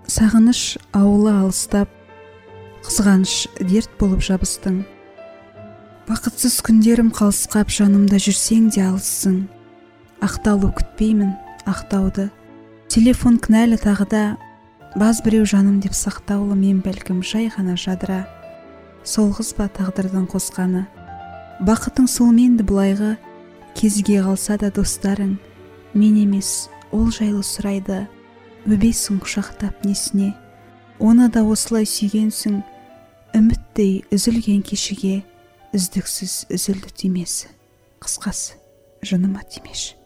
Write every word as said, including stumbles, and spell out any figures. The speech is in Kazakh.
Сағыныш ауылы алыстап, қызғаныш дерт болып жабыстың. Бақытсыз күндерім қалысқап, жанымда жүрсең де алыссың. Ақталу күтпеймін, ақтауды. Телефон кінәлі тағыда, баз біреу жаным деп сақтаулы, мен бәлкім жай ғана жадыра. Солғыз ба тағдырдың қосқаны. Бақытың солменді бұлайғы, кезге қалса да достарың. Мен емес, ол жайлы сұрайды. Өбейсің құшақтап несіне. Оны да осылай сүйгенсің. Үміттей үзілген кешіге үздіксіз үзілді түймесі. Қысқасы, жыныма тимеші.